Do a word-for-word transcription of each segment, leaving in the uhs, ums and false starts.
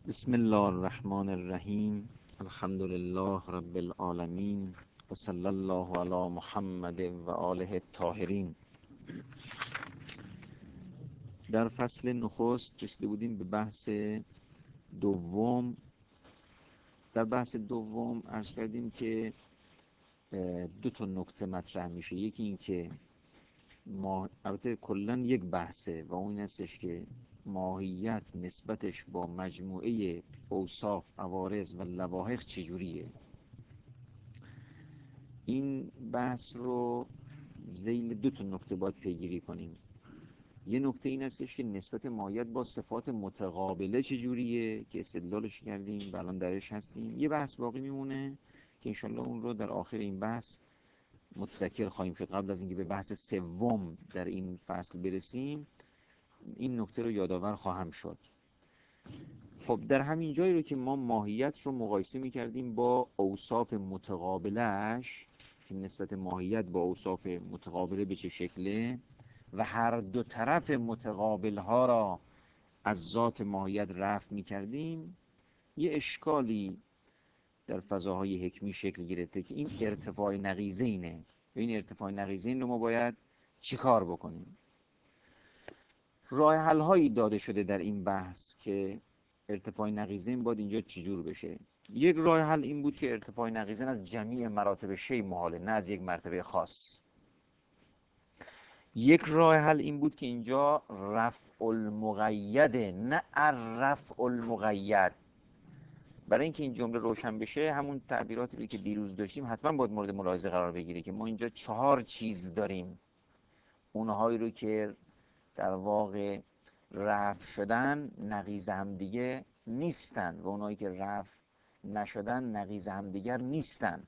بسم الله الرحمن الرحیم. الحمد لله رب العالمین و صلی الله علی محمد و آله الطاهرین. در فصل نخست رسیده بودیم به بحث دوم. در بحث دوم عرض کردیم که دو تا نکته مطرح میشه. یکی این که ما البته کلا یک بحثه و اون این هستش که ماهیت نسبتش با مجموعه اوصاف، عوارض و لواحق چجوریه. این بحث رو ذیل دو تا نکته باید پیگیری کنیم. یه نکته این هستش که نسبت ماهیت با صفات متقابله چجوریه که استدلالش کردیم و الان درش هستیم. یه بحث باقی میمونه که انشالله اون رو در آخر این بحث متذکر خواهیم شد. قبل از اینکه به بحث سوم در این فصل برسیم این نکته رو یادآور خواهم شد. خب در همین جایی رو که ما ماهیت رو مقایسه می‌کردیم با اوصاف متقابلش، که نسبت ماهیت با اوصاف متقابله به چه شکله و هر دو طرف متقابل ها را از ذات ماهیت رفع می‌کردیم، یه اشکالی در فضاهای حکمی شکل گرفته که این ارتفاع نقیضینه. این ارتفاع نقیضین رو ما باید چیکار بکنیم؟ راه حل هایی داده شده در این بحث که ارتفاع نقیضین باید اینجا چجور بشه. یک راه حل این بود که ارتفاع نقیضین از جمیع مراتب شی محاله، نه از یک مرتبه خاص. یک راه حل این بود که اینجا رفع المقیده، نه الرفع المقید. برای اینکه این جمله روشن بشه همون تعبیراتی که دیروز داشتیم حتما باید مورد ملاحظه قرار بگیره که ما اینجا چهار چیز داریم. اونهایی رو که در واقع رفع شدن نقیض هم دیگه نیستن و اونایی که رفع نشدن نقیض هم دیگر نیستن.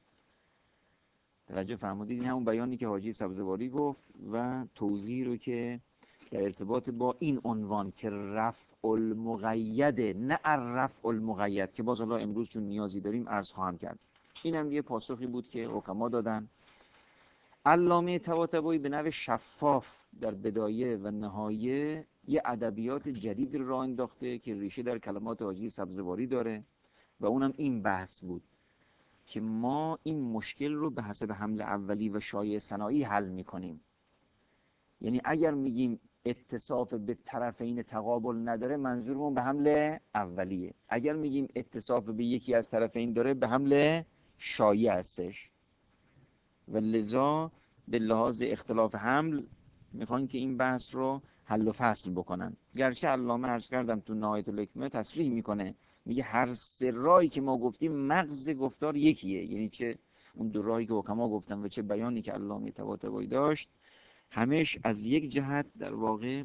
توجه فرمودید؟ این همون بیانی که حاجی سبزواری گفت و توضیحی رو که در ارتباط با این عنوان که رفع المقیده، نه الرفع المقید، که باز حالا امروز چون نیازی داریم عرض خواهم کرد. این هم یه پاسخی بود که حکما دادن. علامه طباطبایی به نوع شفاف در بدایه و نهایه یه ادبیات جدید رو راه انداخته که ریشه در کلمات حاجی سبزواری داره و اونم این بحث بود که ما این مشکل رو به حسب حمل اولی و شایع ثنایی حل میکنیم. یعنی اگر میگیم اتصاف به طرفین تقابل نداره، منظورمون به حمل اولیه. اگر میگیم اتصاف به یکی از طرفین داره، به حمل شایع هستش. و لذا به لحاظ اختلاف حمل میخوان که این بحث رو حل و فصل بکنن. گرچه علامه عرض کردم تو نهایت الحکمه تصریح میکنه، میگه هر سه راهی که ما گفتیم مغز گفتار یکیه. یعنی چه اون دو راهی که حکما گفتن و چه بیانی که علامه طباطبایی داشت، همش از یک جهت در واقع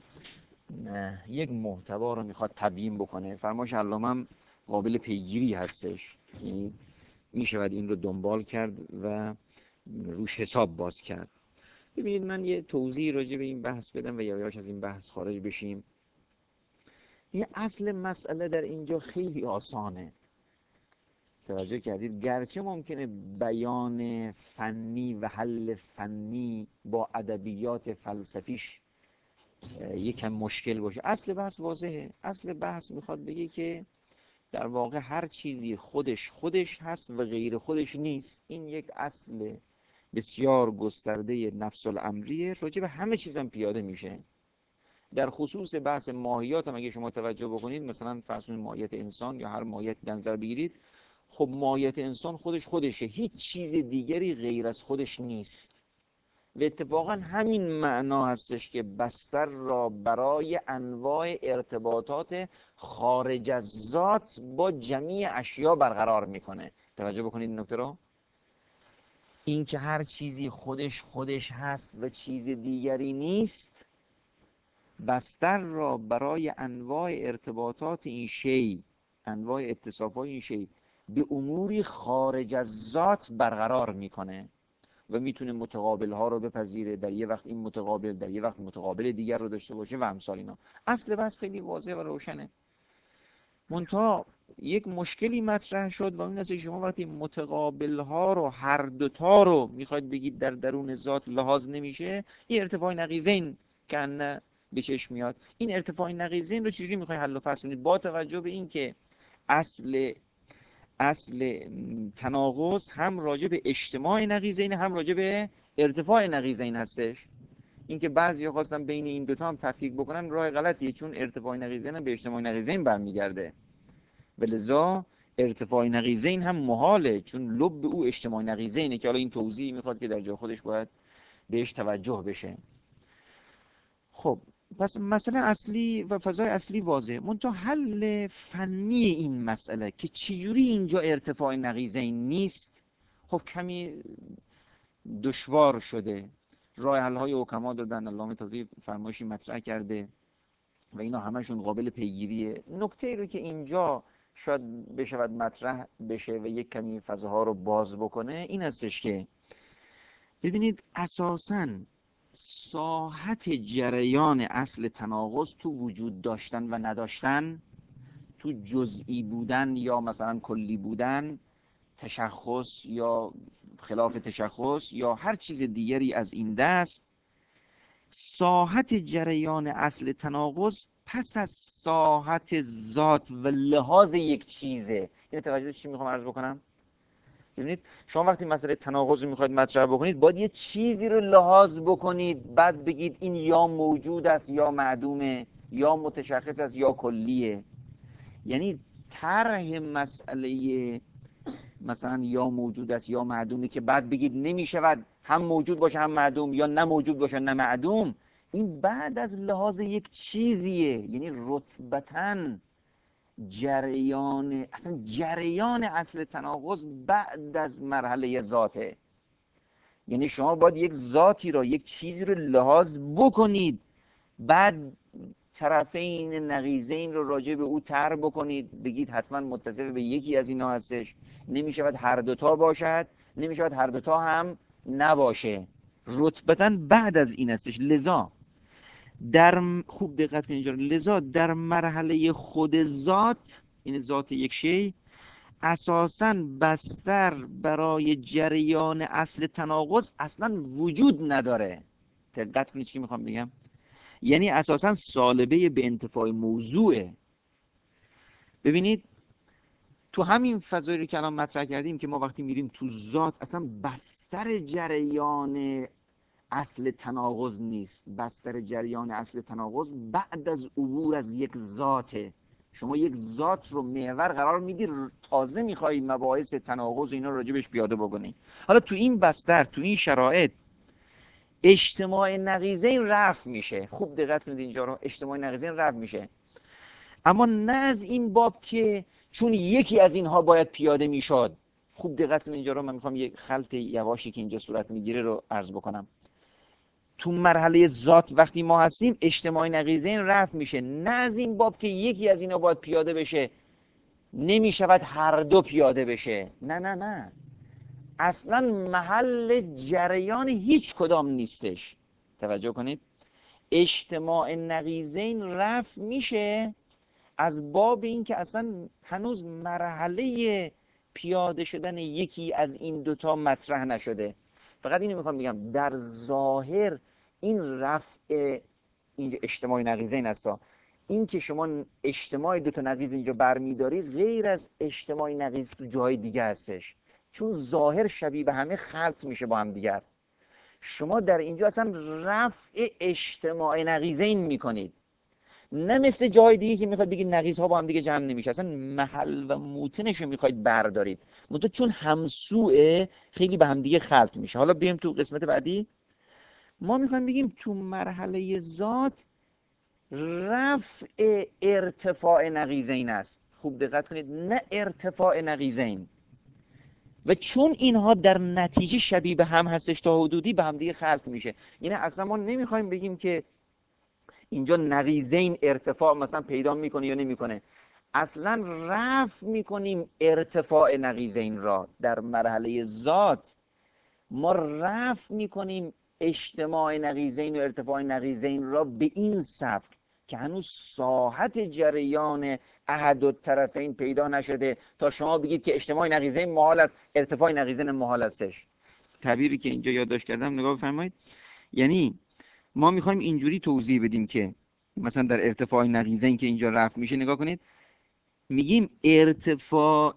یک محتوا رو میخواد تبیین بکنه. فرمایش علامه هم قابل پیگیری هستش، یعنی میشود این رو دنبال کرد و روش حساب باز کرد. ببینید من یه توضیح راجع به این بحث بدم و یواش از این بحث خارج بشیم. یه اصل مسئله در اینجا خیلی آسانه. توجه کردید؟ گرچه ممکنه بیان فنی و حل فنی با ادبیات فلسفیش یکم مشکل باشه، اصل بحث واضحه. اصل بحث میخواد بگه که در واقع هر چیزی خودش خودش هست و غیر خودش نیست. این یک اصل بسیار گسترده نفس الامریه، راجع به همه چیزم پیاده میشه. در خصوص بحث ماهیات هم اگه شما توجه بکنید، مثلا فرض کنید ماهیت انسان یا هر ماهیت در نظر بگیرید، خب ماهیت انسان خودش خودشه، هیچ چیز دیگری غیر از خودش نیست. و اتفاقا همین معنا هستش که بستر را برای انواع ارتباطات خارج از ذات با جمیع اشیا برقرار میکنه. توجه بکنید این نکته رو. این که هر چیزی خودش خودش هست و چیز دیگری نیست، بستر را برای انواع ارتباطات این شی، انواع اتصافات این شی به اموری خارج از ذات برقرار میکنه و میتونه متقابل ها رو بپذیره. در یه وقت این متقابل در یه وقت متقابل دیگر رو داشته باشه و امثال اینا. اصل بس خیلی واضح و روشنه. منتها یک مشکلی مطرح شد و این است که شما وقتی متقابل ها رو هر دوتا رو میخواید بگید در درون ذات لحاظ نمیشه، این ارتفاع نقیضین که به چشم میاد. این ارتفاع نقیضین رو چجوری میخواید حل و فصل کنید؟ با توجه به این که اصل اصل تناقض هم راجع به اجتماع نقیضین هم راجع به ارتفاع نقیضین هستش. اینکه بعضیا خواستن بین این دوتا هم تفکیک بکنن راه غلطیه، چون ارتفاع نقیضین هم به اجتماع نقیضین برمیگرده و لذا ارتفاع نقیضین هم محاله، چون لب او اجتماع نقیضینه که حالا این توضیح میخواد که در جای خودش باید بهش توجه بشه. خب پس مسئله اصلی و فضای اصلی واضحه، منتها حل فنی این مسئله که چجوری اینجا ارتفاع نقیضین نیست خب کمی دشوار شده. راه حل های حکما دادن، علامه طباطبایی فرمایشی مطرح کرده و اینا همشون قابل پیگیریه. نکته ای رو که اینجا شاید بشود مطرح بشه و یک کمی فضاها رو باز بکنه این هستش که ببینید اساساً ساحت جریان اصل تناقض تو وجود داشتن و نداشتن، تو جزئی بودن یا مثلا کلی بودن، تشخص یا خلاف تشخص یا هر چیز دیگری از این دست، ساحت جریان اصل تناقض پس از ساحت ذات و لحاظ یک چیزه. این توجه چی میخوام عرض بکنم؟ ببینید شما وقتی مسئله تناقض رو میخواید مطرح بکنید باید یه چیزی رو لحاظ بکنید، بعد بگید این یا موجود است یا معدومه، یا متشخص است یا کلیه. یعنی طرح مسئله مثلا یا موجود است یا معدومه که بعد بگید نمیشود هم موجود باشه هم معدوم، یا نه موجود باشه نه معدوم، این بعد از لحاظ یک چیزیه. یعنی رتبتاً جریان اصلا جریان اصل تناقض بعد از مرحله ذاته. یعنی شما باید یک ذاتی را، یک چیزی رو لحاظ بکنید، بعد طرفین نقیضین رو راجع به او طرح بکنید، بگید حتما متصف به یکی از اینا هستش، نمیشود هر دوتا باشد، نمیشود هر دوتا هم نباشه. رتبتاً بعد از این هستش. لذا در خوب دقت کنید اینجا، لذا در مرحله خود ذات، این ذات یک شی، اساساً بستر برای جریان اصل تناقض اصلا وجود نداره. دقت کنید چی میخوام بگم؟ یعنی اساساً سالبه به انتفاع موضوعه. ببینید تو همین فضایی رو که الان مطرح کردیم که ما وقتی میریم تو ذات اصلا بستر جریان اصل تناقض نیست، بستر جریان اصل تناقض بعد از عبور از یک ذاته. شما یک ذات رو محور قرار میدی، تازه میخوای مباحث تناقض و اینا راجبش پیاده بکنی. حالا تو این بستر، تو این شرایط، اجتماع نقیضین رفع میشه. خوب دقت کنید اینجا رو، اجتماع نقیضین رفع میشه، اما نه از این باب که چون یکی از اینها باید پیاده میشد. خوب دقت کنید اینجا رو، من میخوام یک خلط یواشی که اینجا صورت میگیره رو عرض بکنم. تو مرحله ذات وقتی ما هستیم اجتماع نقیضین رفع میشه، نه از این باب که یکی از اینا باید پیاده بشه، نمیشود هر دو پیاده بشه. نه نه نه، اصلا محل جریان هیچ کدام نیستش. توجه کنید، اجتماع نقیضین رفع میشه از باب این که اصلا هنوز مرحله پیاده شدن یکی از این دوتا مطرح نشده. فقط اینو میخوام بگم در ظاهر این رفع اینجا اجتماع نقیضین است. این که شما اجتماع دوتا نقیض اینجا برمیداری غیر از اجتماع نقیض تو جای دیگه هستش، چون ظاهر شبیه به همه خلط میشه با هم دیگر. شما در اینجا اصلا رفع اجتماع نقیضین میکنید، نه مثل جای دیگه که میخواد بگید نقیض ها با هم دیگه جمع نمیشه، اصلا محل و موتنش رو میخواید بردارید، منتها چون همسوه خیلی به هم دیگه خلط میشه. حالا بریم تو قسمت بعدی. ما میخوایم بگیم تو مرحله ذات رفع ارتفاع نقیضین است. خوب دقت کنید، نه ارتفاع نقیضین. و چون اینها در نتیجه شبیه به هم هستش تا حدودی به هم دیگه خلط میشه. یعنی اصلا ما نمیخوایم بگیم که اینجا نقیضین ارتفاع مثلا پیدا میکنه یا نمیکنه، اصلا رفع میکنیم ارتفاع نقیضین را. در مرحله ذات ما رفع میکنیم اجتماع نقیضین و ارتفاع نقیضین را به این سبک که هنوز ساحت جریان احد الطرفین پیدا نشده تا شما بگید که اجتماع نقیضین محال است، ارتفاع نقیضین محال استش. تعبیری که اینجا یادداشت کردم نگاه بفرمایید. یعنی ما میخوایم اینجوری توضیح بدیم که مثلا در ارتفاع نقیضین که اینجا رفع میشه، نگاه کنید، میگیم ارتفاع،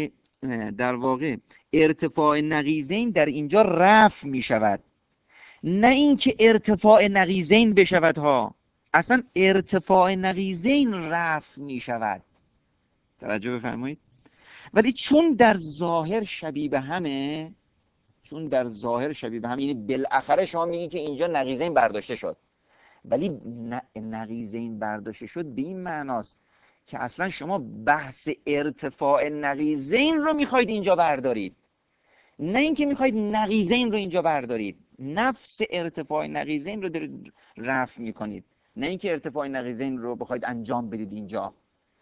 در واقع ارتفاع نقیضین در اینجا رفع میشود، نه اینکه ارتفاع نقیضین بشود ها، اصلا ارتفاع نقیضین رفع میشود. توجه بفرمایید. ولی چون در ظاهر شبیه به همه، چون در ظاهر شبیه به هم، یعنی بالاخره شما میگین که اینجا نقیضین برداشته شد، ولی نقیضین برداشته شد به این معناست که اصلا شما بحث ارتفاع نقیضین رو میخواید اینجا بردارید، نه اینکه میخواید نقیضین رو اینجا بردارید. نفس ارتفاع نقیضین رو دارید رفع میکنید، نه اینکه ارتفاع نقیضین رو بخواید انجام بدید اینجا.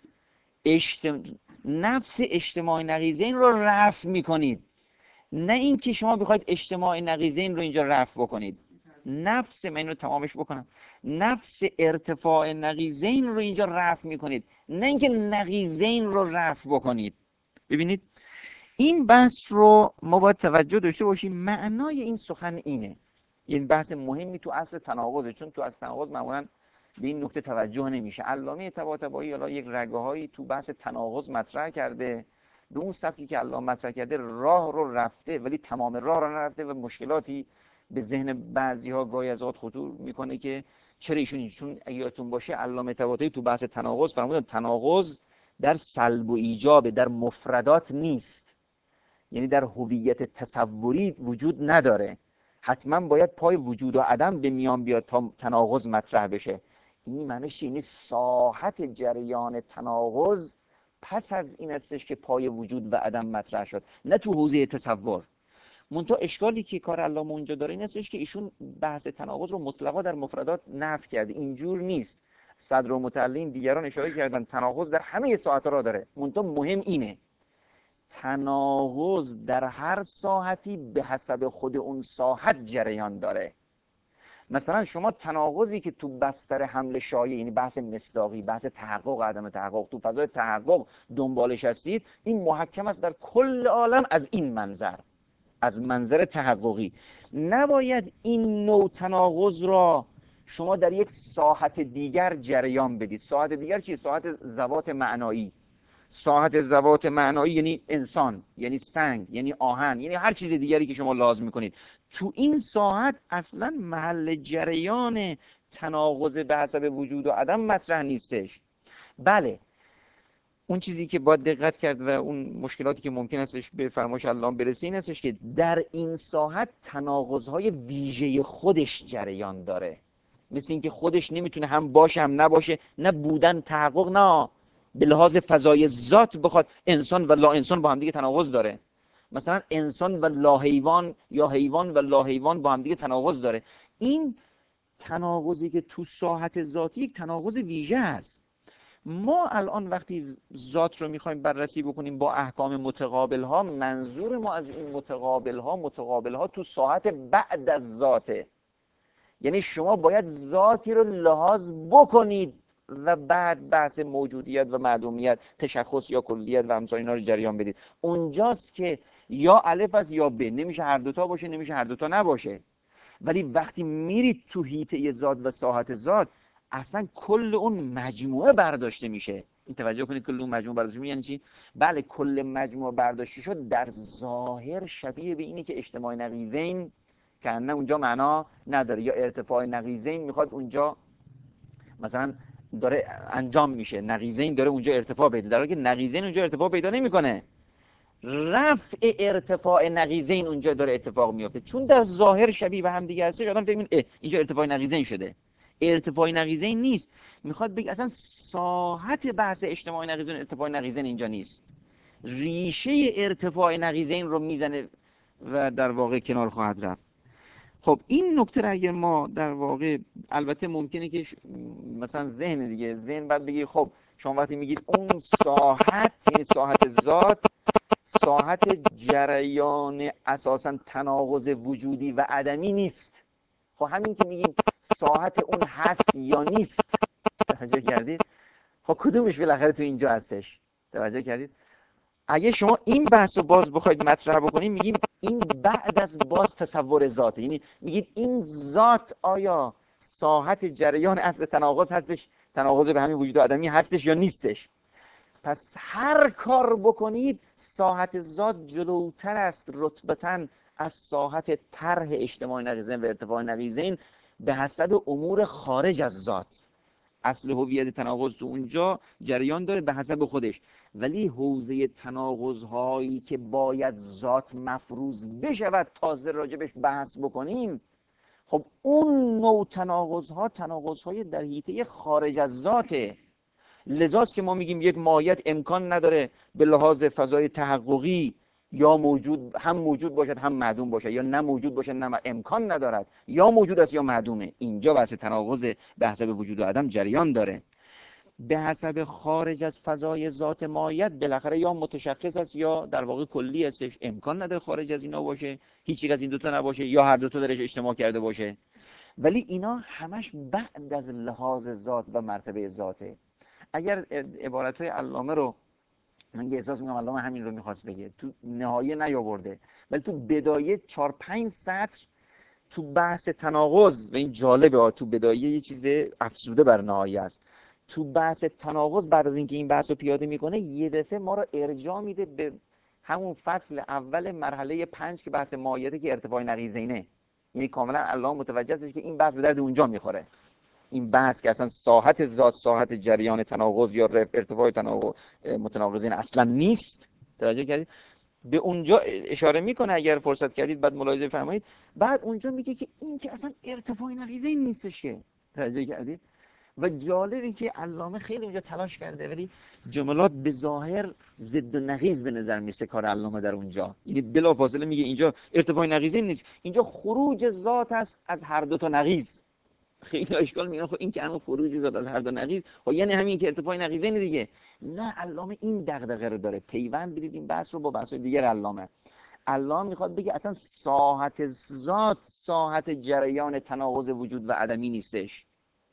اجتم... نفس اجتماع نقیضین رو رفع میکنید، نه اینکه شما بخواید اجتماع نقیضین رو اینجا رفع بکنید. نفس، من رو تمامش بکنم، نفس ارتفاع نقیضین رو اینجا رفع میکنید، نه اینکه نقیضین رو رفع بکنید. ببینید این بحث رو ما باید توجه داشته باشیم. معنای این سخن اینه، این بحث مهمی تو اصل تناقضه، چون تو اصل تناقض معمولا به این نکته توجه نمیشه. علامه طباطبایی حالا یک رگه‌هایی تو بحث تناقض مطرح کرده، به اون سبکی که علامه مطرح کرده راه رو رفته، ولی تمام راه رو نرفته و مشکلاتی به ذهن بعضی‌ها گاهی از اوقات خطور میکنه که چرا ایشون، چون اگه یادتون باشه علامه طباطبایی تو بحث تناقض فرمودن تناقض در سلب و ایجاب، در مفردات نیست، یعنی در هویت تصوری وجود نداره، حتما باید پای وجود و عدم به میان بیاد تا تناقض مطرح بشه. این معنیش اینه ساحت جریان تناقض پس از این استش که پای وجود و عدم مطرح شد، نه تو حوزه تصور. منتها اشکالی که کار علامه اونجا داره این استش که ایشون بحث تناقض رو مطلقا در مفردات نفی کرده. اینجور نیست. صدر و متعلم دیگران اشاره کردن تناقض در همه ساحت را داره، منتها مهم اینه تناقض در هر ساحتی به حسب خود اون ساحت جریان داره. مثلا شما تناقضی که تو بستر حمل شایع، یعنی بحث مصداقی، بحث تحقق و عدم تحقق، تو فضای تحقق دنبالش هستید، این محکم است در کل عالم از این منظر، از منظر تحققی. نباید این نوع تناقض را شما در یک ساحت دیگر جریان بدید. ساحت دیگر چیه؟ ساحت ذوات معنایی. ساحت ذوات معنایی یعنی انسان، یعنی سنگ، یعنی آهن، یعنی هر چیز دیگری که شما لازم میکنید. تو این ساحت اصلا محل جریان تناقض به حسب وجود و عدم مطرح نیستش. بله، اون چیزی که باید دقت کرد و اون مشکلاتی که ممکن استش به فرمایش علامه برسه این استش که در این ساحت تناقض‌های ویژه خودش جریان داره، مثل اینکه خودش نمیتونه هم باشه هم نباشه، نه بودن تحقق، نه به لحاظ فضای ذات بخواد انسان و لا انسان با هم دیگه تناقض داره. مثلا انسان و لا حیوان یا حیوان و لا حیوان با هم دیگه تناقض داره. این تناقضی که تو ساحت ذاتی یک تناقض ویژه است. ما الان وقتی ذات رو میخوایم بررسی بکنیم با احکام متقابل ها، منظور ما از این متقابل ها متقابل ها تو ساحت بعد از ذاته، یعنی شما باید ذاتی رو لحاظ بکنید و بعد بحث موجودیت و معدومیت، تشخص یا کلیت و امثال اینا رو جریان بدید. اونجاست که یا الف است یا ب، نمیشه هر دوتا باشه، نمیشه هر دوتا نباشه. ولی وقتی میرید تو حیطه ذات و ساحت ذات، اصلا کل اون مجموعه برداشته میشه. این توجه کنید، کل اون مجموعه برداشته میشه یعنی چی؟ بله، کل مجموعه برداشته شد در ظاهر شبیه به اینه که اجتماع نقیضین که نه اونجا معنا نداره، یا ارتفاع نقیضین میخواد اونجا مثلا داره انجام میشه، نقیضین داره اونجا ارتفاع پیدا، در حالی که نقیضین اونجا ارتفاع پیدا نمیکنه، رفع ارتفاع نقیضین اونجا داره اتفاق میفته. چون در ظاهر شبیه به هم دیگه هستش، آدم فکر می‌کنه اینجا ارتفاع نقیضین شده. ارتفاع نقیضین نیست. میخواد بگه اصلا ساحت بحث اجتماع نقیضین ارتفاع نقیضین اینجا نیست، ریشه ارتفاع نقیضین رو میزنه و در واقع کنار خواهد رفت. خب این نکته را اگر ما در واقع، البته ممکنه که مثلا ذهن دیگه ذهن بعد بگی خب شما وقتی میگید اون ساحت، یعنی ساحت ذات، ساحت جریان اساسا تناقض وجودی و عدمی نیست. خب همین که میگیم ساحت اون هست یا نیست، توجه کردید؟ خب کدومش بالاخره تو اینجا هستش؟ توجه کردید؟ اگه شما این بحث رو باز بخواید مطرح بکنید، میگیم این بعد از باز تصور ذاته، یعنی میگید این ذات آیا ساحت جریان اصل تناقض هستش، تناقض به همین وجود آدمی هستش یا نیستش. پس هر کار بکنید ساحت ذات جلوتر است رتبتاً از ساحت طرح اجتماع نقیضین و ارتفاع نقیضین به حسب امور خارج از ذات. اصل هویت تناقض تو اونجا جریان داره به حسب خودش، ولی حوزه تناقض هایی که باید ذات مفروض بشود تازه راجبش بحث بکنیم، خب اون نوع تناقض ها تناقض های در حیطه خارج از ذاته. لذاست که ما میگیم یک ماهیت امکان نداره به لحاظ فضای تحققی یا موجود هم موجود باشد هم معدوم باشد، یا نه موجود باشد نه امکان ندارد، یا موجود است یا معدومه. اینجا بحث تناقض به حسب وجود و عدم جریان داره. به حسب خارج از فضای ذات ماهیت بالاخره یا متشخص است یا در واقع کلی هستش، امکان نداره خارج از اینا باشه، هیچ یک از این دوتا نباشه، یا هر دوتا درش اجتماع کرده باشه. ولی اینا همش بعد از لحاظ ذات و مرتبه ذاته. اگر عبارتهای علامه رو من احساس میکنم علامه همین رو میخواست بگه، تو نهایه نیاورده، ولی تو بدایه چهار پنج سطر تو بحث تناقض، و این جالبه، تو بدایه یه چیز افزوده بر نهایه است. تو بحث تناقض بعد از اینکه این بحث رو پیاده میکنه یه دفعه ما رو ارجاع میده به همون فصل اول مرحله پنج که بحث ماهیته که ارتفاع نقیضینه. یعنی کاملا علامه متوجه است که این بحث به درد اونجا میخوره. این بحث که اصلا ساحت ذات ساحت جریان تناقض یا ارتفاع تناقض متناقضین اصلا نیست. توجه کردید؟ به اونجا اشاره میکنه، اگر فرصت کردید بعد ملاحظه فرمایید. بعد اونجا میگه که این که اصلا ارتفاع نقیضین نیستش که. توجه کردید؟ و جالبی که علامه خیلی اونجا تلاش کرده ولی جملات به ظاهر ضد و نقیض به نظر میسه کار علامه در اونجا. یعنی بلافاصله میگه اینجا ارتفاع نقیضین نیست، اینجا خروج ذات است از هر دو تا نقیض. خیلی اشکال میگن خب این که همون خروج ذات از هر دو نقیض، خب یعنی همین که ارتفاع نقیضین دیگه. نه، علامه این دغدغه رو داره. پیوند بدید این بحث رو با بحث دیگر علامه. علامه میخواد بگه اصلا ساحت ذات ساحت جریان تناقض وجود و عدمی نیستش.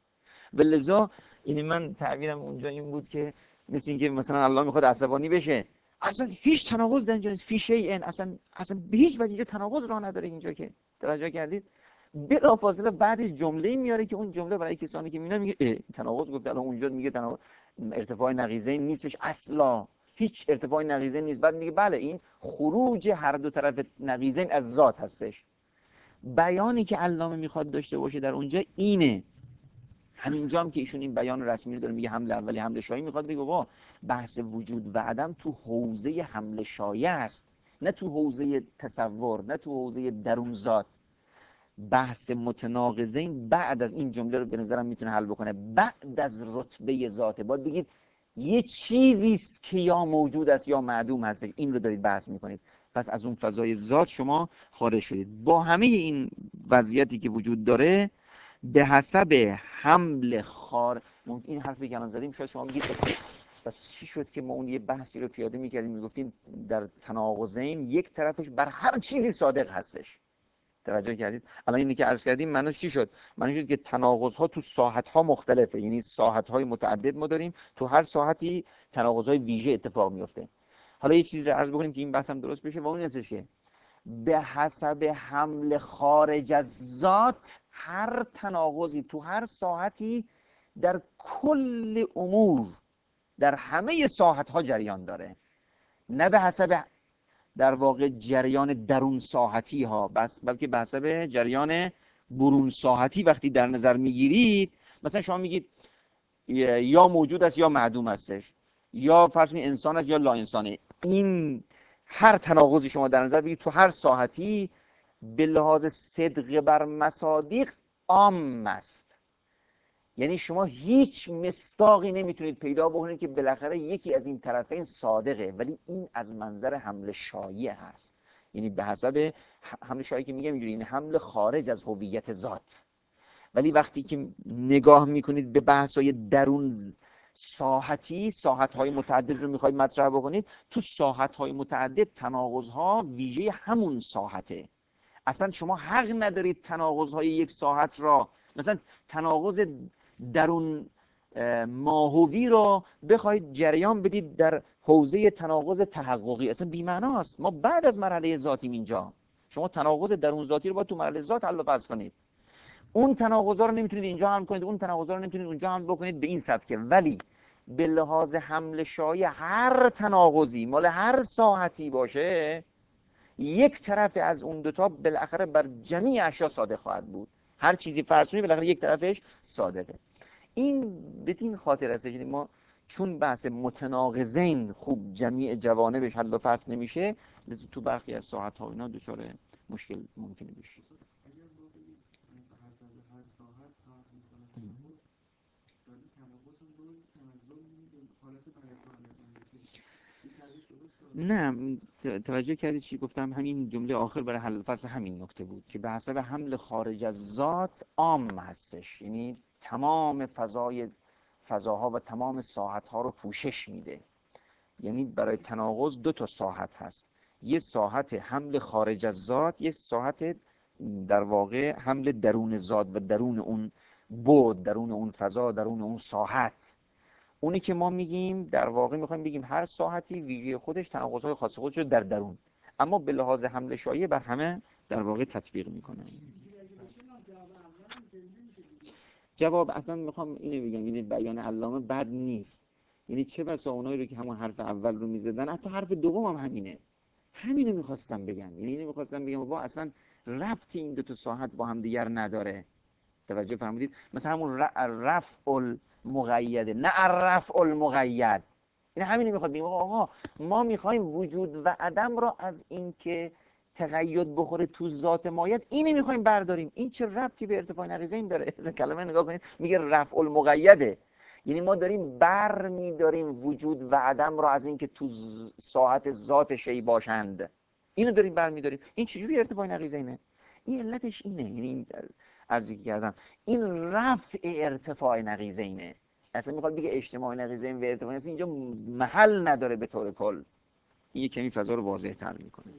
و لذا یعنی من تعبیرم اونجا این بود که مثل اینکه مثلا علامه میخواد عصبانی بشه، اصلا هیچ تناقض در اینجا نیست، فی شیء، اصلا اصلا به هیچ وجه اینجا تناقض راه نداره اینجا که. توجه کردید؟ بلافاصله بعد جمله میاره که اون جمله برای کسانی که میبینن میگه تناقض گفته، الان اونجا میگه تناقض ارتفاع نقیضین نیستش، اصلا هیچ ارتفاع نقیضین نیست. بعد میگه بله این خروج هر دو طرف نقیضین از ذات هستش. بیانی که علامه میخواد داشته باشه در اونجا اینه. همینجا هم که ایشون این بیان رسمی رو داره میگه حمله اولی حمله شایع، میخواد بگه بابا بحث وجود و عدم تو حوزه حمله شایع است، نه تو حوزه تصور، نه تو حوزه درون ذات. بحث متناقضین بعد از این جمله رو به نظرم میتونه حل بکنه، بعد از رتبه ذاته. باید بگید یه چیزی است که یا موجود است یا معدوم هست، این رو دارید بحث میکنید. پس از اون فضای ذات شما خارج شدید. با همه این وضعیتی که وجود داره به حسب حمل خار، این حرفی که الان زدیم شاید شما بگید پس چی شد که ما اون یه بحثی رو پیاده میکردیم میگفتیم در تناقضین یک طرفش بر هر چیزی صادق هستش. توجه کردید؟ الان اینی که عرض کردیم معنیش چی شد؟ معنیش شد که تناقض ها تو ساحت ها مختلفه، یعنی ساحت های متعدد ما داریم، تو هر ساحتی تناقض های ویژه اتفاق میفته. حالا یه چیزی رو عرض بکنیم که این بحث هم درست بشه و اون هستش که به حسب حمل خارج از ذات هر تناقضی تو هر ساحتی در کل امور در همه ساحت ها جریان داره، نه به حسب در واقع جریان درون ساحتی ها بس، بلکه به حسب جریان برون ساحتی. وقتی در نظر میگیرید مثلا شما میگید یا موجود است یا معدوم هستش، یا فرض کنید انسان است یا لا انسانه، این هر تناقضی شما در نظر بگیرید تو هر ساحتی به لحاظ صدق بر مصادیق عام است. یعنی شما هیچ مصداقی نمیتونید پیدا بکنید که بالاخره یکی از این طرفین صادقه، ولی این از منظر حمل شایع هست. یعنی به حسب حمل شایع که میگم اینجوری، این حمل خارج از هویت ذات. ولی وقتی که نگاه میکنید به بحث‌های درون ساحتی، ساحت‌های متعدد رو میخواید مطرح بکنید، تو ساحت‌های متعدد تناقض‌ها ویژه همون ساحته. اصلا شما حق ندارید تناقض‌های یک ساحت را، مثلا تناقض درون ماهوی رو بخواید جریان بدید در حوزه تناقض تحققی، اصلا بی‌معناست. ما بعد از مرحله ذاتیم اینجا. شما تناقض درون ذاتی رو باید تو مرحله ذات حل و فصل کنید. اون تناقضا رو نمیتونید اینجا حل کنید، اون تناقضا رو نمیتونید اونجا حل بکنید به این سبکه. ولی به لحاظ حمل شایع هر تناقضی مال هر ساحتی باشه، یک طرف از اون دوتا بالاخره بر جمیع اشیا صادق خواهد بود. هر چیزی فرض کنید بالاخره یک طرفش صادقه. این بدین خاطر هستش که ما چون بحث متناقضین خوب جمیع جوانبش حل و فصل نمیشه، لذا تو برخی از ساحت ها اینا دچار مشکل ممکنه بشه. نه توجه کردید چی گفتم؟ همین جمله آخر برای حل فصل همین نکته بود که به حسب حمل خارج از ذات عام هستش، یعنی تمام فضای فضاها و تمام ساحتها رو پوشش میده. یعنی برای تناقض دو تا ساحت هست، یه ساحت حمل خارج از ذات، یه ساحت در واقع حمل درون ذات و درون اون بود، درون اون فضا، درون اون ساحت. اونی که ما میگیم در واقع میخوایم بگیم هر ساحتی ویژه خودش تناقض‌های خاص خودش رو در درون، اما به لحاظ حمل شایع بر همه در واقع تطبیق میکنه. جواب اصلا میخوام اینو بگم، یعنی بیان علامه بد نیست، یعنی چه بسا اونایی رو که همون حرف اول رو میزدن، حتی حرف دوم هم همینه، همینو میخواستم بگم، یعنی اینو میخواستم بگم با اصلا ربطی این دو تا ساحت با هم دیگر نداره. توجه فرمودید؟ مثلا همون رفع المقید، نه رفع المقید، این همینی میخواد بگیم آقا ما میخوایم وجود و عدم را از اینکه تقید بخوره تو ذات مایت اینی میخوایم برداریم. این چه ربطی به ارتفاع نقیضین داره؟ از کلمه نگاه کنید، میگه رفع المقیده، یعنی ما داریم بر میداریم وجود و عدم را از اینکه تو ساحت ذات شی باشند، اینو داریم بر میداریم. این چجوری ارتفاع نقیضینه؟ این علتش اینه، یعنی این عرضی که کردم این رفع ارتفاع نقیضینه. اصلا میخواد بگه اجتماع نقیضین و ارتفاع نقیضین اینجا محل نداره به طور کل. این یک کمی فضا رو واضح تر میکنه.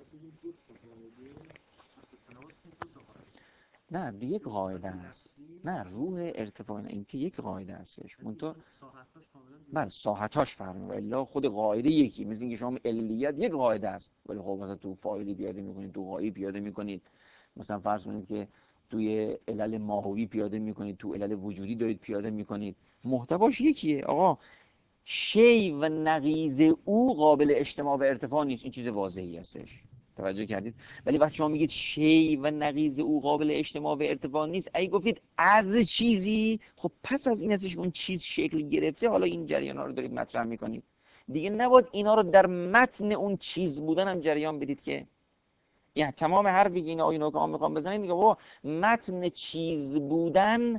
نه یک قاعده است، نه روح ارتفاع این که یک قاعده هستش، منتها بله ساحتاش فرق میکنه، الا خود قاعده یکی، مثل اینکه شما علیت یک قاعده است، ولی خب مثلا تو فاعلی پیاده میکنید، تو غایی پیاده میکنید، مثلا فرض کنید که توی علل ماهوی پیاده میکنید، تو علل وجودی دارید پیاده میکنید، محتواش یکیه. آقا شی و نقیض او قابل اجتماع و ارتفاع نیست، این چیز واضحی هستش. توجه کردید؟ ولی وقتی شما میگید شی و نقیض او قابل اجتماع و ارتفاع نیست، اگه گفتید از چیزی، خب پس از این هستش اون چیز شکل گرفته، حالا این جریان ها رو دارید مطرح میکنید دیگه، نباید اینا رو در متن اون چیز بودن هم جریان بدید که یعنی تمام حرفی که اینا اینو که ما میخوام بزنیم میگه بابا متن چیز بودن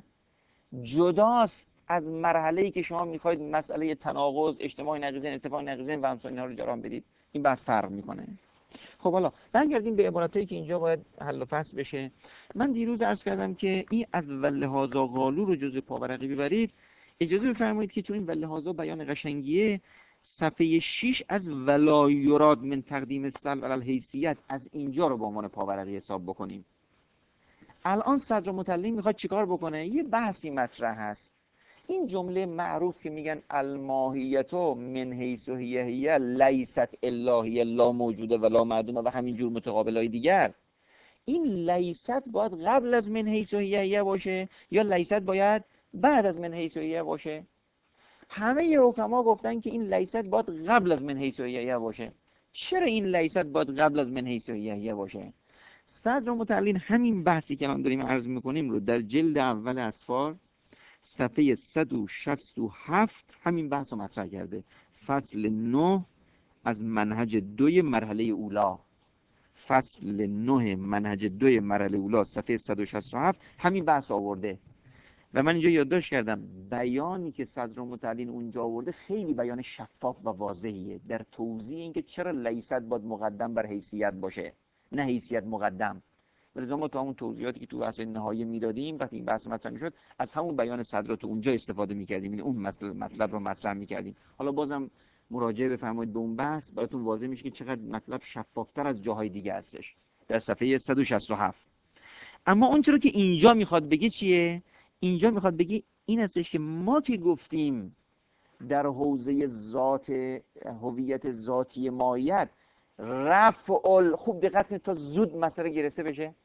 جداست از مرحله‌ای که شما میخواید مسئله تناقض، اجتماع نقیضین، ارتفاع نقیضین و امثال اینا رو جریان بدید. این بحث فرق میکنه. خب حالا برگردیم به عبارتایی که اینجا باید حل و فصل بشه. من دیروز عرض کردم که این از ولهذا قالو رو جزء پاورقی ببرید. اجازه بفرمایید که چون این ولهذا بیان قشنگیه، صفحه شش از ولا یراد من تقدیم السلب علی الحیثیت، از اینجا رو به عنوان پاورقی حساب بکنیم. الان صدر متعلم میخواد چیکار بکنه؟ یه بحثی مطرح هست. این جمله معروف که میگن الماهیت من حیث هی هی لیست الا هی لا موجوده ولا معدومه و همین جور متقابلای دیگر، این لیست باید قبل از من حیث هی هی باشه یا لیست باید بعد از من حیث هی باشه؟ همه حکما گفتن که این لیست باید قبل از من حیث هی هی باشه. چرا این لیست باید قبل از من حیث هی هی باشه؟ صدر متعلم همین بحثی که الان داریم عرض میکنیم رو در جلد اول اسفار صفحه صد و شصت و هفت همین بحث رو مطرح کرده. فصل نه از منهج دوی مرحله اولا، فصل نه منهج دوی مرحله اولا صفحه صد و شصت و هفت همین بحث آورده. و من اینجا یادداشت کردم بیانی که صدر متعلم اونجا آورده خیلی بیان شفاف و واضحیه در توضیح اینکه چرا لیست باید مقدم بر حیثیت باشه نه حیثیت مقدم. ولذا ما تو همون توضیحاتی که تو بحث نهایی میدادیم وقتی این بحث مطرح میشد از همون بیان صدر تو اونجا استفاده میکردیم، یعنی اون مطلب رو مطرح میکردیم. حالا بازم مراجعه بفرمایید به اون بحث، براتون واضح میشه که چقدر مطلب شفافتر از جاهای دیگه هستش در صفحه صد و شصت و هفت. اما اون چرا که اینجا میخواد بگه چیه؟ اینجا میخواد بگه این هستش که ما که گفتیم در حوزه ذات هویت ذاتی ماهیت رفع خوب دقت کنید تا زود مسئله گرفته بشه،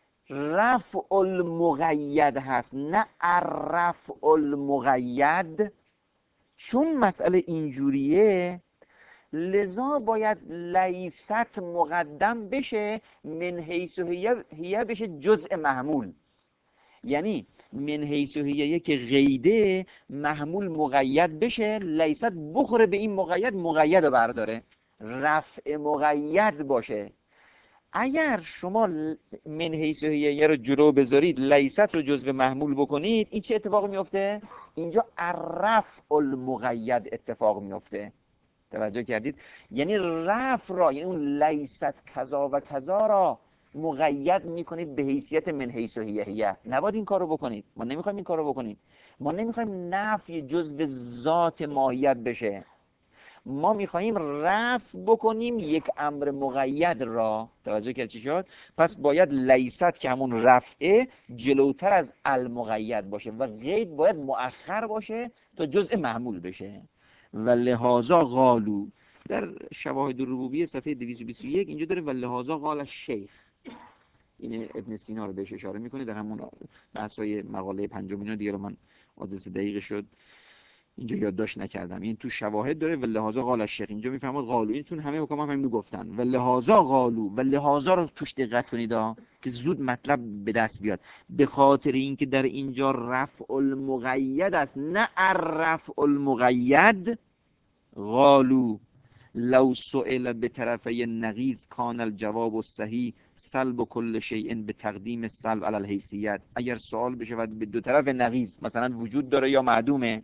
رفع المقید هست نه الرفع المقید. چون مسئله اینجوریه لذا باید لیست مقدم بشه، من حیث و هیه بشه جزء محمول. یعنی من حیث و هیه که قیده محمول مقید بشه، لیست بخوره به این مقید، مقید رو برداره، رفع مقید باشه. اگر شما من حیث و هیه رو جلو بذارید، لیست رو جزء محمول بکنید، این چه اتفاق میفته؟ اینجا الرفع المقید اتفاق میفته. توجه کردید؟ یعنی رفع را، یعنی اون لیست کذا و کذا را مقید میکنید به حیثیت من حیث و هیه هیه. نباید این کارو بکنید. ما نمیخوایم این کارو بکنیم. ما نمیخوایم نفی جزء ذات ماهیت بشه. ما میخوایم رفع بکنیم یک امر مقید را. توجه کرد چی شد؟ پس باید لیست که همون رفعه جلوتر از المقید باشه و قید باید مؤخر باشه تا جزء محمول بشه. و لحاظا قالو در شواهد الربوبیه صفحه دویست و بیست و یک اینجا داره و لحاظا قال الشیخ. این ابن سینا رو بهش اشاره میکنه در همون بحث‌های مقاله پنجم. اینا دیگه رو من آدرس دقیق شد اینجا یادداشت نکردم. این تو شواهد داره و لحاظا قال الشیخ. اینجا میفهمید قالو، این چون همه حکما هم همین گفتن و لحاظا قالو، و لحاظا رو توش دقت کنید ها که زود مطلب به دست بیاد. به خاطر اینکه در اینجا رفع المقید است نه الرفع المقید، قالو لو سئل به طرفی نقیض کان الجواب الصحیح سلب کل شیء به تقدیم السلب علی الحیثیت. اگر سوال بشه و به دو طرف نقیض، مثلا وجود داره یا معدومه،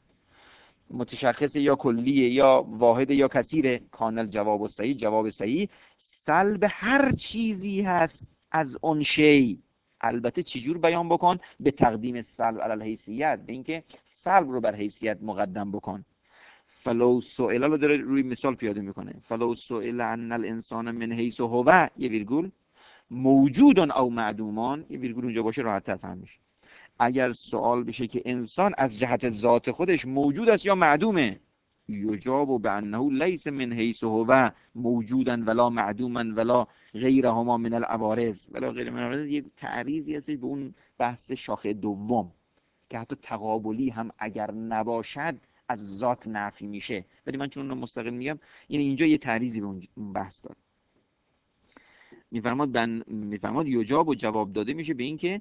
متشخص یا کلیه یا واحد یا کثیره، کان الجواب الصحیح، جواب صحیح سلب هر چیزی هست از اون شی. البته چجور بیان بکن؟ به تقدیم السلب علی الحیثیت، به اینکه سلب رو بر حیثیت مقدم بکن. فلو سئل رو داره روی مثال پیاده میکنه. فلو سئل ان الانسان من حیث هو یه ویرگول موجودن او معدومان، یه ویرگول اونجا باشه راحت تر فهم میشه. اگر سوال بشه که انسان از جهت ذات خودش موجود است یا معدومه، یجاب بانه لیس من حیث هو موجودا ولا معدوما ولا غیرهما من العوارض ولا غیر من العوارض. یک تعریضی هست به اون بحث شاخه دوم که حتی تقابلی هم اگر نباشد از ذات نفی میشه، ولی من چون اون رو مستقل میگم، یعنی اینجا یه تعریضی به اون بحث داره. میفرماد بن میفرماد یجاب و جواب داده میشه به این که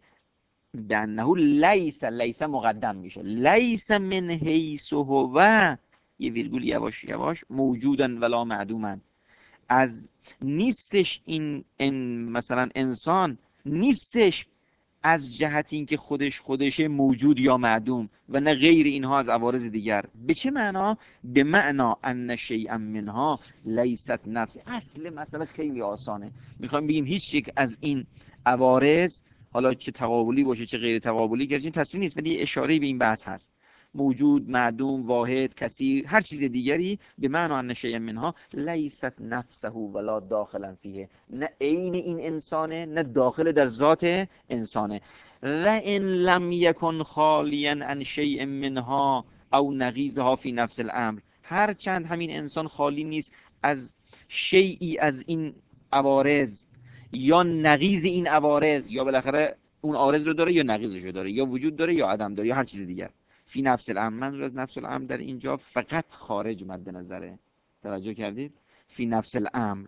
بنه لیس، لیس مقدم میشه، لیس من حیث هو، یه ویرگول یواش یواش، موجودن ولا معدومن، از نیستش این, این مثلا انسان نیستش از جهت اینکه خودش خودشه موجود یا معدوم و نه غیر اینها از عوارض دیگر. به چه معنا؟ به معنا ان شیئا منها لیست نفس. اصل مسئله خیلی آسانه. میخوایم بگیم هیچ یک از این عوارض، حالا چه تقابلی باشه چه غیر تقابلی، گرچه این تصویر نیست ولی اشاره به این بحث هست، موجود، معدوم، واحد، کثیر، هر چیز دیگری، به معنی ان شیئا منها لیست نفسه ولا داخلا فیه، نه عین این انسانه نه داخل در ذات انسانه. لئن لم یکن خالیا عن شیء منها او نقیضها فی نفس الامر، هر چند همین انسان خالی نیست از شیئی از این عوارض یا نقیض این عوارض، یا بالاخره اون عارض رو داره یا نقیضش رو داره، یا وجود داره یا عدم داره یا هر چیز دیگر. فی نفس الامر، من از نفس الامر در اینجا فقط خارج مد نظره. توجه کردید؟ فی نفس الامر.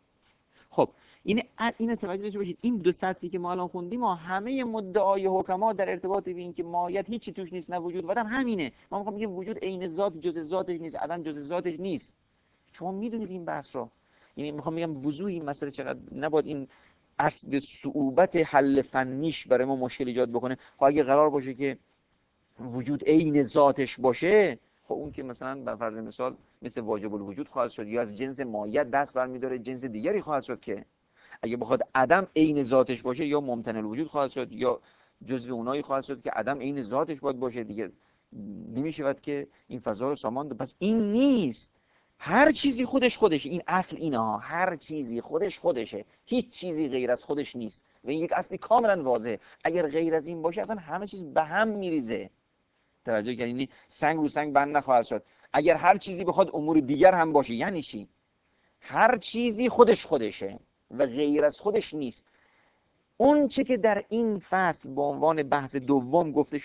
خب این این توجه داشته باشید، این دو سطری که ما الان خوندیم ما همه مدعای حکما در ارتباط به این که ماهیت هیچی توش نیست، نه وجود و عدم، همینه. ما میخوام بگیم وجود عین ذات جزء ذاتش نیست، عدم جزء ذاتش نیست. شما میدونید این بحث رو. یعنی میخوام بگم وضوح این مسئله چقدر نباید این اصل صعوبت حل فنیش برای ما مشکل ایجاد بکنه. خب اگه قرار باشه که وجود عین ذاتش باشه، خب اون که مثلا به فرض مثال مثل واجب الوجود خواهد شد، یا از جنس ماهیت دست برمی‌داره جنس دیگری خواهد شد. که اگه بخواد عدم عین ذاتش باشه، یا ممتنع الوجود خواهد شد، یا جزء اونایی خواهد شد که عدم عین ذاتش باید باشه. دیگه نمی‌شود که این فضا رو سامان ده. پس این نیست. هر چیزی خودش خودشه. این اصل اینه ها، هر چیزی خودش خودشه، هیچ چیزی غیر از خودش نیست. و این یک اصلی کاملا واضحه. اگر غیر از این باشه اصلا همه چیز به هم میریزه. توجه کردین؟ یعنی سنگ رو سنگ بند نخواهد شد. اگر هر چیزی بخواد امور دیگر هم باشه، یعنی چی؟ هر چیزی خودش خودشه و غیر از خودش نیست. اون چه که در این فصل به عنوان بحث دوم گفته شد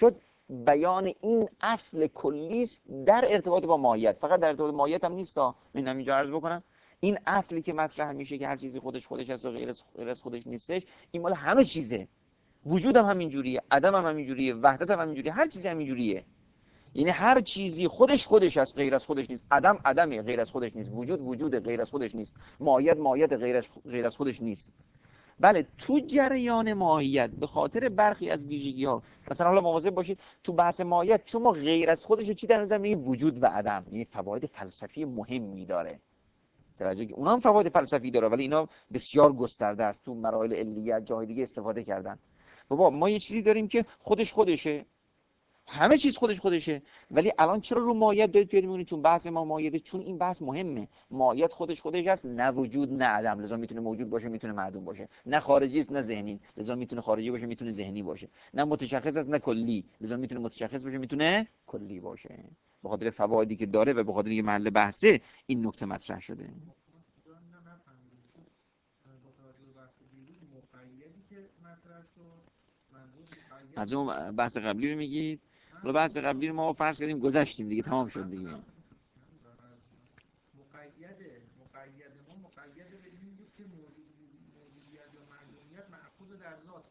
بیان این اصل کلی است در ارتباط با ماهیت. فقط در ارتباط با ماهیت هم نیست. من همینجا عرض بکنم این اصلی که مطرح میشه که هر چیزی خودش خودش است و غیر از خودش نیستش، این مال همه چیزه. وجود هم همین جوریه، عدم هم همین جوریه، وحدت هم همین جوریه، هر چیزی همین جوریه. یعنی هر چیزی خودش خودش است، غیر از خودش نیست. عدم عدمه، غیر از خودش نیست. وجود وجود، غیر از خودش نیست. ماهیت ماهیت، غیر از غیر از خودش نیست. بله تو جریان ماهیت به خاطر برخی از ویژگی‌ها، مثلا حالا مواظب باشید تو بحث ماهیت چون ما غیر از خودش رو چی در نظر میگیریم؟ وجود و عدم. یعنی فواید فلسفی مهمی داره. توجه که اونها هم فواید فلسفی داره ولی اینا بسیار گسترده است. تو مراحل علیت جای دیگه استفاده کردن. بابا ما یه چیزی داریم که خودش خودشه، همه چیز خودش خودشه، ولی الان چرا رو ماهیت دارید پیاده می‌کنید؟ چون بحث ما ماهیت، چون این بحث مهمه. ماهیت خودش خودش است، نه وجود نه عدم، لذا میتونه موجود باشه میتونه معدوم باشه. نه خارجی است نه ذهنی، لذا میتونه خارجی باشه میتونه ذهنی باشه. نه متشخص است نه کلی، لذا میتونه متشخص باشه میتونه کلی باشه. به خاطر فوایدی که داره و به خاطر اینکه محل بحثه این نکته مطرح شده. از اون بحث قبلی رو میگید؟ حالا بحث قبلی رو ما فرض کردیم گذشتیم دیگه، تمام شد دیگه. مقید مقید ما مقید به این بود که موجودیت یا معلومیت مأخوذ در ذات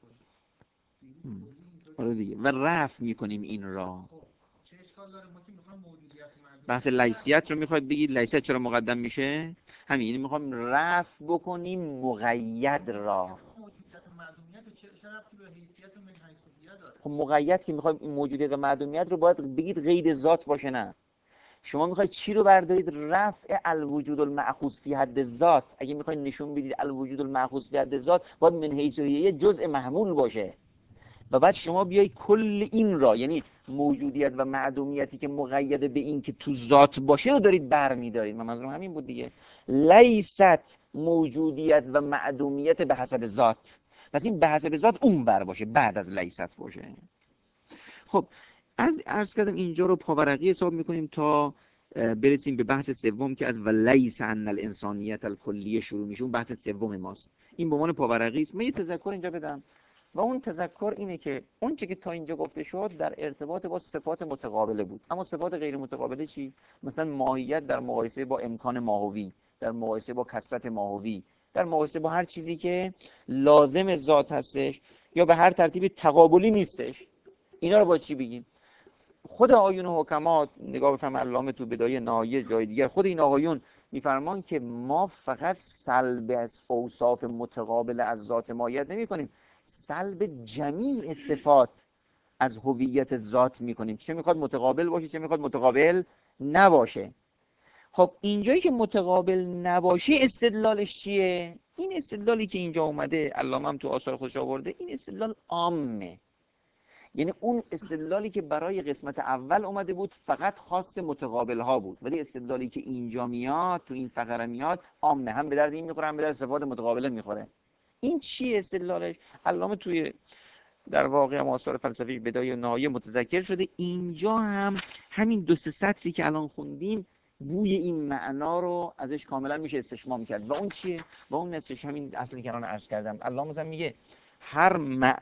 باشه. آره دیگه و رفع میکنیم این را. خب چه اشکال داره؟ ما که میخوایم موجودیت و معلومیت بحث لیسیت رو میخواید بگید؟ لیسیت چرا مقدم میشه؟ همین، یعنی میخوام رفع بکنیم مقید را. موجودیت و معلومیت چه ربطی به حیثیت و منحیثیت داره؟ خب مقید که میخوایم موجودیت و معلومیت رو باید بگید قید ذات باشه. نه شما میخواید چی رو بردارید؟ رفع الوجود المأخوذ فی حد ذات. اگه میخواید نشون بدید الوجود المأخوذ فی حد ذات باید من حیث و هیه جزء محمول باشه و بعد شما بیای کل این را، یعنی موجودیت و معدومیتی که مقید به این که تو ذات باشه رو دارید برمیدارید. من منظورم همین بود دیگه. لیست موجودیت و معدومیت به حسب ذات، پس این به حسب ذات اون بر باشه بعد از لیست باشه. خب از عرض کردم اینجا رو پاورقی حساب میکنیم تا برسیم به بحث سوم که از ولیس ان الانسانیت الکلیه شروع میشه. اون بحث سوم ماست. این به عنوان پاورقی است. من یه تذکر اینجا بدم و اون تذکر اینه که اون چه که تا اینجا گفته شد در ارتباط با صفات متقابله بود. اما صفات غیر متقابله چی؟ مثلا ماهیت در مقایسه با امکان ماهوی، در مقایسه با کثرت ماهوی، در مقایسه با هر چیزی که لازم ذات هستش یا به هر ترتیب تقابلی نیستش. اینا رو با چی بگیم؟ خود آیون حکمات نگاه بفرم علامه تو بدایه نهایه جای دیگر، خود این آقایون میفرمان که ما فقط سلب از اوصاف متقابل از ذات ماهیت نمی کنیم، سلب جمیع صفات از هویت ذات میکنیم، چه میخواد متقابل باشه چه میخواد متقابل نباشه. خب اینجایی که متقابل نباشه استدلالش چیه؟ این استدلالی که اینجا اومده علامه هم تو آثار خودش آورده، این استدلال عامه. یعنی اون استدلالی که برای قسمت اول اومده بود فقط خاص متقابل ها بود، ولی استدلالی که اینجا میاد تو این فقره میاد عامه، هم به درد این میخوره هم به درد صفات متقابله میخوره. این چی استدلالش؟ علامه توی در واقع آثار فلسفیش بدایه و نهایه متذکر شده. اینجا هم همین دو سه سطری که الان خوندیم بوی این معنا رو ازش کاملا میشه استشمام کرد. و اون چیه؟ و اون نصفش همین اصلی که الان عرض کردم. علامه مثلا میگه هر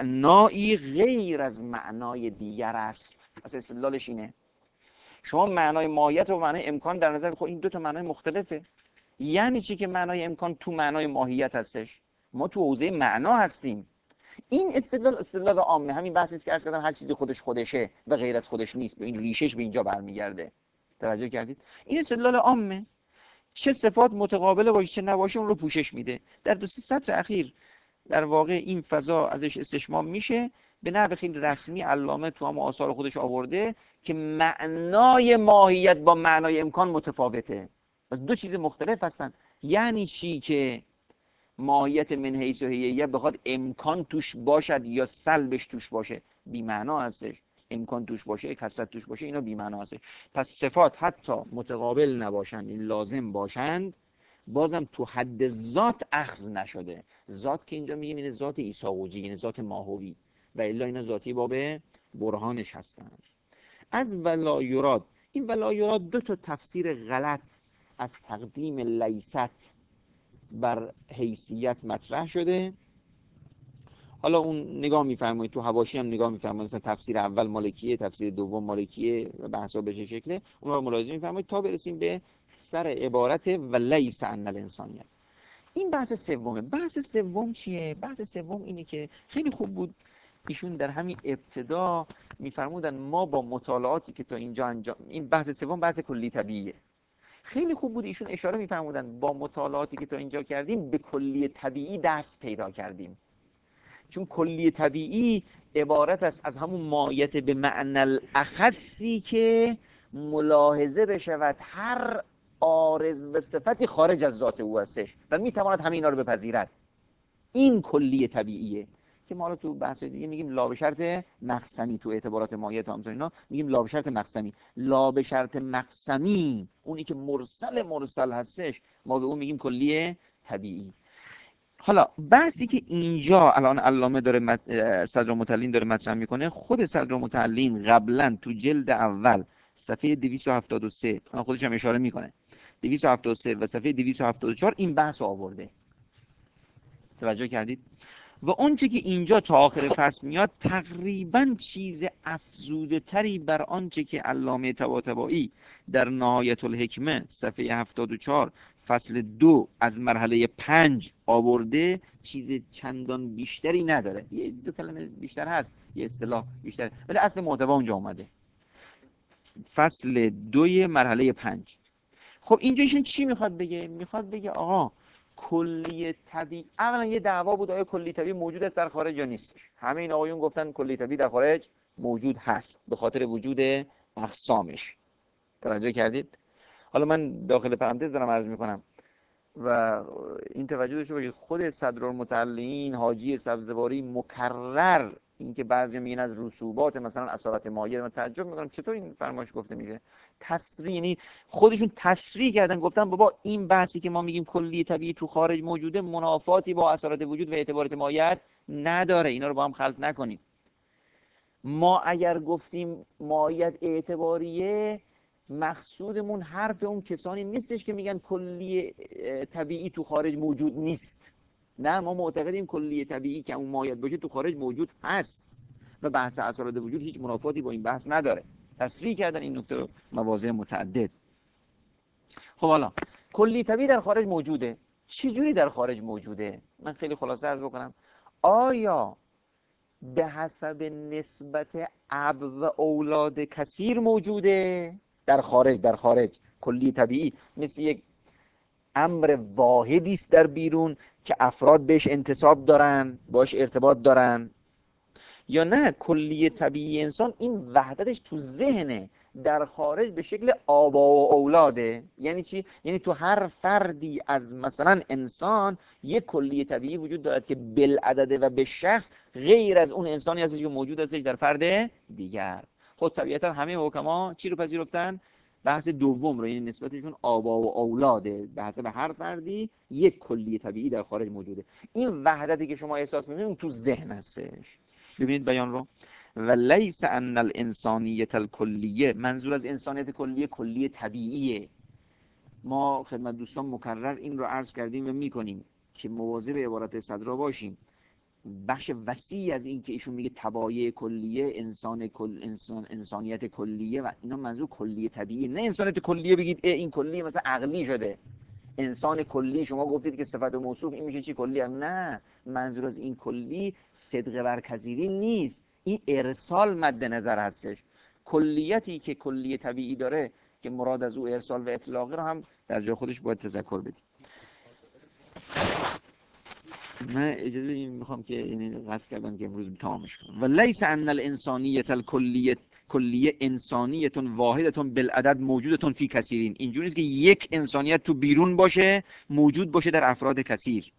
معنایی غیر از معنای دیگر است. اصلا استدلالش اینه. شما معنای ماهیت و معنای امکان در نظر بخورید، این دو تا معنای مختلفه. یعنی چی که معنای امکان تو معنای ماهیت هستش؟ ما تو حوزه معنا هستیم. این استدلال استدلال عامه، همین بحثی است که عرض کردم هر چیزی خودش خودشه و غیر از خودش نیست. به این ریشش به اینجا برمیگرده. توجه کردید؟ این استدلال عامه. چه صفات متقابله باشه چه نباشه اون رو پوشش میده. در دو سه سطر اخیر در واقع این فضا ازش استشمام میشه. به نحو خیلی رسمی علامه تو هم آثار خودش آورده که معنای ماهیت با معنای امکان متفاوته. پس دو چیز مختلف هستن. یعنی چی که ماهیت من حیث و هیه بخواد امکان توش باشد یا سلبش توش باشه بی معنا هستش. امکان توش باشه کثرت توش باشه اینا بی معنا هستش. پس صفات حتی متقابل نباشند این لازم باشند بازم تو حد ذات اخذ نشده. ذات که اینجا میگیم این ذات ایساوجی، یعنی ذات ماهوی، و الا اینا ذاتی باب برهانش هستند. از ولا یراد، این ولا یراد دو تا تفسیر غلط از تقدیم لیست بر حیثیت مطرح شده. حالا اون نگاه میفرمایید تو حواشی هم نگاه میفرمایید، مثلا تفسیر اول مالکیه، تفسیر دوم مالکیه و بحثا به چه شکله، اون رو ملاحظه میفرمایید تا برسیم به سر عبارت و لیس ان الانسانیت. این بحث سومه. بحث سوم چیه؟ بحث سوم اینه که خیلی خوب بود ایشون در همین ابتدا میفرمودن ما با مطالعاتی که تا اینجا انجام، این بحث سوم بحث کلی طبیعیه، خیلی خوب بود ایشون اشاره میفرمودن با مطالعاتی که تا اینجا کردیم به کلی طبیعی دست پیدا کردیم. چون کلی طبیعی عبارت است از همون مایت به معنی الاخصی که ملاحظه بشود هر عارض و صفتی خارج از ذات او هستش و میتواند همه اینا رو بپذیرد. این کلی طبیعیه که ما حالا تو بحث دیگه میگیم لا به شرط مقسمی، تو اعتبارات مایت و همچنین اینا میگیم لا به شرط مقسمی. لا به شرط مقسمی اونی که مرسل مرسل هستش ما به اون میگیم کلی طبیعی. حالا بحثی که اینجا الان علامه داره مت... صدرالمتعلین داره مطرح میکنه، خود صدرالمتعلین قبلا تو جلد اول صفحه دویست و هفتاد و سه خودش هم اشاره میکنه، دویست و هفتاد و سه و صفحه دویست و هفتاد و چهار این بحث رو آورده. توجه کردید؟ و اونچه که اینجا تا آخر فصل میاد تقریبا چیز افزوده تری بر آنچه که علامه طباطبایی در نهایت الحکمه صفحه هفتاد و چهار فصل دو از مرحله پنج آورده چیز چندان بیشتری نداره. یه دو کلمه بیشتر هست، یه اصطلاح بیشتر، ولی اصل محتوا اونجا اومده. فصل دوی مرحله پنج. خب اینجا ایشون چی میخواد بگه؟ میخواد بگه آقا کلی طبیعی، اولا یه دعوا بود آیا کلی طبیعی موجود است در خارج یا نیست. همه این آقایون گفتن کلی طبیعی در خارج موجود هست به خاطر وجود اقسامش. توجه کردید؟ حالا من داخل پرانتز دارم عرض میکنم و این توجه داشته باشید خود صدرالمتعلین حاجی سبزواری مکرر اینکه بعضی میگن از رسوبات مثلا اثرات مایع، من تعجب میکنم چطور این فرمایش گفته میشه. تصریح، یعنی خودشون تصریح کردن گفتن بابا این بحثی که ما میگیم کلی طبیعی تو خارج موجوده منافاتی با اثرات وجود و اعتبارات مایع نداره، اینا رو با هم خلط نکنیم. ما اگر گفتیم مایع اعتباریه مقصودمون حرف اون کسانی نیستش که میگن کلی طبیعی تو خارج موجود نیست. نه، ما معتقدیم کلی طبیعی که اون مایع باشه تو خارج موجود هست و بحث اثرات وجود هیچ منافاتی با این بحث نداره. تصریح کردن این نکته رو مواضع متعدد. خب حالا کلی طبیعی در خارج موجوده. چه جوری در خارج موجوده؟ من خیلی خلاصه عرض بکنم. آیا به حسب نسبت اب و اولاد کثیر موجوده در خارج؟ در خارج کلی طبیعی مثل یک امر واحدی است در بیرون که افراد بهش انتساب دارن، باش ارتباط دارن، یا نه کلی طبیعی انسان این وحدتش تو ذهنه، در خارج به شکل آبا و اولاده؟ یعنی چی؟ یعنی تو هر فردی از مثلا انسان یک کلی طبیعی وجود دارد که بالعدد و به شخص غیر از اون انسانی هستش که موجود هستش در فرد دیگر. خود طبیعتا همه حکما چی رو پذیرفتن؟ بحث دوم رو، یعنی نسبتشون آبا و اولاده، به حسب هر فردی یک کلی طبیعی در خارج موجوده. این وحدتی که شما احساس می‌کنید تو ذهن هستش. ببینید بیان رو. و لیس ان الانسانیت الکلیه، منظور از انسانیت کلیه کلیه طبیعیه. ما خدمت دوستان مکرر این رو عرض کردیم و میکنیم که مواظب عبارت صدرا باشیم. بخش وسیع از این که ایشون میگه تبایع کلیه، انسان کل انسان انسانیت کلیه و اینا منظور کلیه طبیعی، نه انسانیت کلیه بگید این کلیه مثلا عقلی شده. انسان کلی شما گفتید که صفت و موصوف این میشه چی؟ کلی هم نه. منظور از این کلی صدق برپذیری نیست، این ارسال مد نظر هستش. کلیتی که کلی طبیعی داره که مراد از او ارسال و اطلاقی رو هم در جای خودش باید تذکر بدیم. من اجازه این میخوام که یعنی قصد کردم که امروز تمامش کنم. و لیس ان الانسانیت الکلیه کلیه انسانیتون واحدتون بالعدد موجودتون فی کثیرین. اینجوری نیست که یک انسانیت تو بیرون باشه موجود باشه در افراد کثیر.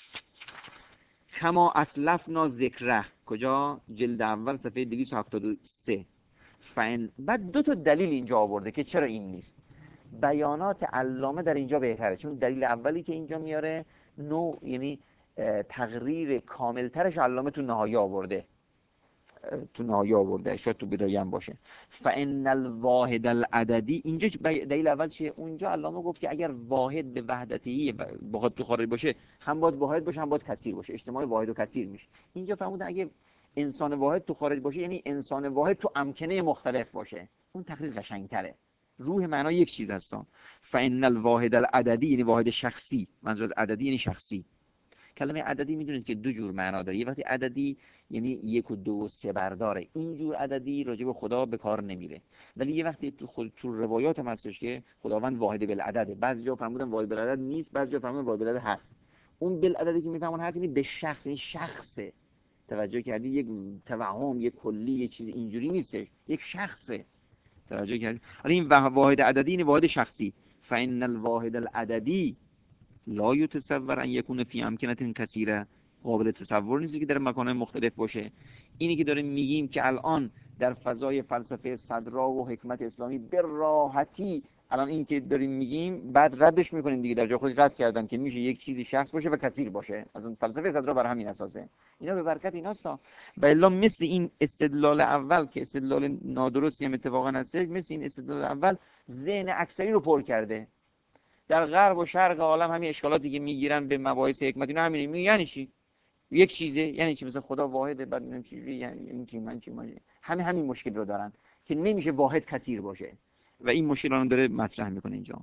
کما اسلفنا ذکره، کجا؟ جلد اول صفحه دویست و هفتاد و سه. فین بعد دو تا دلیل اینجا آورده که چرا این نیست. بیانات علامه در اینجا بهتره، چون دلیل اولی که اینجا میاره نوع یعنی تقریر کاملترش علامه تو نهایی آورده. تو نهایی آورده، شاید تو بدایه هم باشه. فان الواحد العددی، اینجا دلیل اول چیه؟ اونجا علامه گفت که اگر واحد به وحدتی بخواد تو خارج باشه، هم باید واحد باشه هم باید کثیر باشه، اجتماع واحد و کثیر میشه. اینجا فرمودن اگه انسان واحد تو خارج باشه یعنی انسان واحد تو امکنه مختلف باشه. اون تقریر قشنگتره. روح معنا یک چیز هستن. فان الواحد العددی یعنی واحد شخصی، منظور از عددی یعنی شخصی. کلمه عددی میدونید که دو جور معنا داره. یه وقتی عددی یعنی یک و دو و سه برداره، این جور عددی راجع به خدا به کار نمیره. ولی یه وقتی تو خود تو روایات هم هستش که خداوند واحد بالعدده، بعضی جا فرمودن واحد بالعدد نیست، بعضی جا فرمودن واحد بالعدد هست. اون بالعددی که میفهمون هست یعنی به شخص، این شخصه. توجه کردی؟ یک توهم، یک کلی، یک چیز اینجوری نیستش، یک شخصه. توجه کردی؟ حالا این واحد عددی یعنی واحد شخصی. فإن الواحد العددی لا یتصور ان یکون فی امکنه کثیره، قابل تصور نیست که در مکان‌های مختلف باشه. اینی که داریم میگیم که الان در فضای فلسفه صدرا و حکمت اسلامی به راحتی الان این که داریم میگیم بعد ردش میکنیم دیگه، در جای خودش رد کردن که میشه یک چیزی شخص باشه و کثیر باشه. از اون فلسفه صدرا بر همین اساسه. اینا به برکت ایناستا. و الا مثل این استدلال اول که استدلال نادرستی هم اتفاقا هست، مثل این استدلال اول ذهن اکثری رو پر کرده. در غرب و شرق عالم همین اشکالاتی که میگیرن به مباحث حکمت اینا همین میگن. یعنی چی؟ یک چیزه، یعنی چی؟ مثلا خدا واحده، بعد میگن چیزی، یعنی چی؟ من چی؟ من همین همین مشکل رو دارن که نمیشه واحد کثیر باشه و این مشکل رو داره مطرح میکنه اینجا.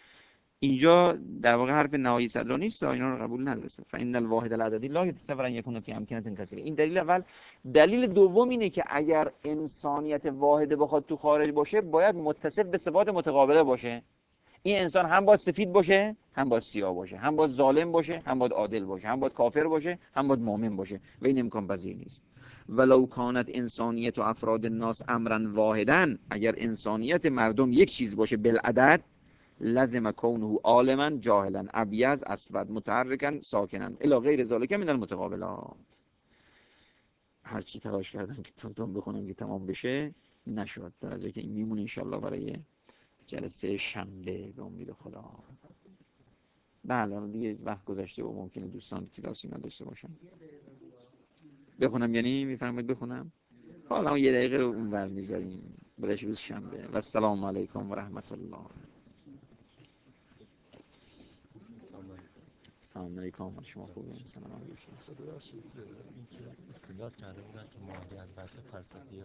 اینجا در واقع حرف نهایی صدرا نیست، اینا رو قبول نداره. فإن الواحد العددی لا یتصور ان یکون فی امکنه کثیر. این دلیل اول. دلیل دوم اینه که اگر انسانیت واحد بخواد تو خارج باشه باید متصف به صفات متقابله باشه. این انسان هم باید سفید باشه هم باید سیاه باشه، هم باید ظالم باشه هم باید عادل باشه، هم باید کافر باشه هم باید مؤمن باشه و این امکان پذیر نیست. ولو کانت انسانیت و افراد الناس امرا واحدا، اگر انسانیت مردم یک چیز باشه بالعدد، لازم کونه عالما جاهلا ابیض اسود متحرکا ساکنا الی غیر ذلک من المتقابلات. هر چی تلاش کردم که تون بخونم که تمام بشه نشد، در حالی که این میمونه ان شاء الله برای جلسه شنبه به امید خدا. بله دیگه وقت گذشته و ممکنه دوستان کلاسی نداشته باشن. بخونم یعنی میفرمایید بخونم؟ حالا یه دقیقه رو اونور میذاریم برای روز شنبه. و السلام علیکم و رحمت الله. سلام علیکم، شما خوبین؟ سلام علیکم. این که اصطلاح کرده بودن که ماهیت بحث فلسفی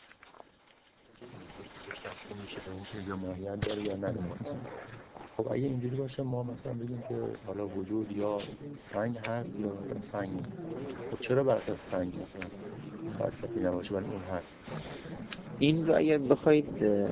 تشکیل میشه به این که یا ماهیت داره یا نداره. خب اگه اینجوری باشه ما مثلا بگیم که حالا وجود یا سنگ هست یا سنگ نیست. خب چرا برای سنگ مثلا فلسفی نباشه ولی اون هست؟ این رو اگر بخواید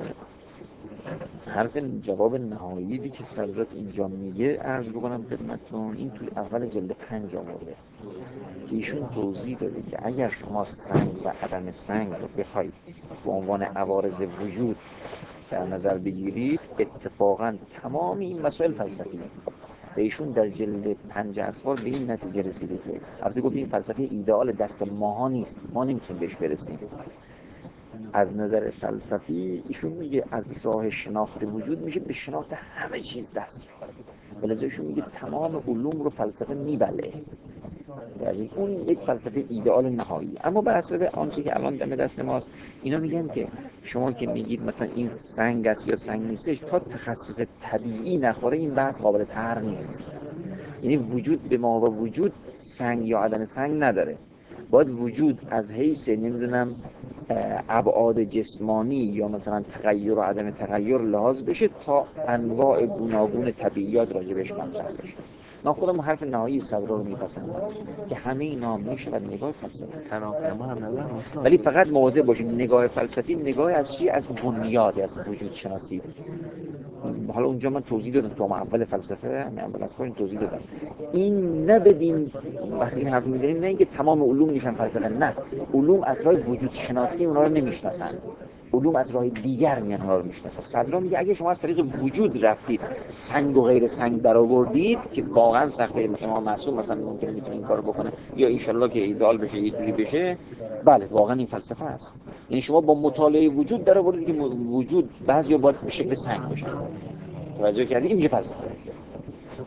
حرف جواب نهایی که صدرات اینجا میگه عرض بکنم خدمتتون، این توی اول جلد پنج آورده که ایشون توضیح داده که اگر شما سنگ و عدم سنگ رو بخواید به عنوان عوارض وجود در نظر بگیرید، اتفاقا تمام این مسائل فلسفی و ایشون در جلد پنج اسوار به این نتیجه رسیده که البته گفت این فلسفه ایدئال دست ماها نیست، ما نمیتونیم بهش برسیم. از نظر فلسفی ایشون میگه از راه شناخت وجود میشه به شناخت همه چیز دست و لذا ایشون میگه تمام علوم رو فلسفه میبله. یعنی اون یک فلسفه ایدئال نهایی. اما بر اساس آنچه که الان دم دست ماست، اینا میگن که شما که میگید مثلا این سنگ است یا سنگ نیستش، تا تخصص طبیعی نخوره این بحث قابل طرح نیست. یعنی وجود به ما و وجود سنگ یا عدم سنگ نداره. باید وجود از حیث نمیدونم ابعاد جسمانی یا مثلا تغییر و عدم تغییر لحاظ بشه تا انواع گوناگون طبیعیات راجبش مطرح بشه. من خودم حرف نهایی صدرا رو میپسندم که همه اینا میشه و نگاه فلسفی تناقض ما هم نداره، ولی فقط مواظب باشیم نگاه فلسفی نگاه از چی؟ از بنیاد، از وجود شناسی. حالا اونجا من توضیح دادم تو اول فلسفه همین اول از این توضیح دادم. این نه بدین وقتی این حرف میزنیم نه اینکه تمام علوم میشن فلسفه، نه، علوم از راه وجود شناسی اونا رو نمیشناسن، علوم از راه دیگر میان اونا رو میشناسن. صدرا میگه اگه شما از طریق وجود رفتید سنگ و غیر سنگ در آوردید که واقعا سخته، امام معصوم مثلا ممکنه میتونه این کارو بکنه یا ان شاءالله که ایدئال بشه یه چیزی بشه، بله واقعا این فلسفه است. یعنی شما با مطالعه وجود در آوردید که وجود بعضیا باید به شکل سنگ باشه. توجه کردی؟ این میشه فلسفه.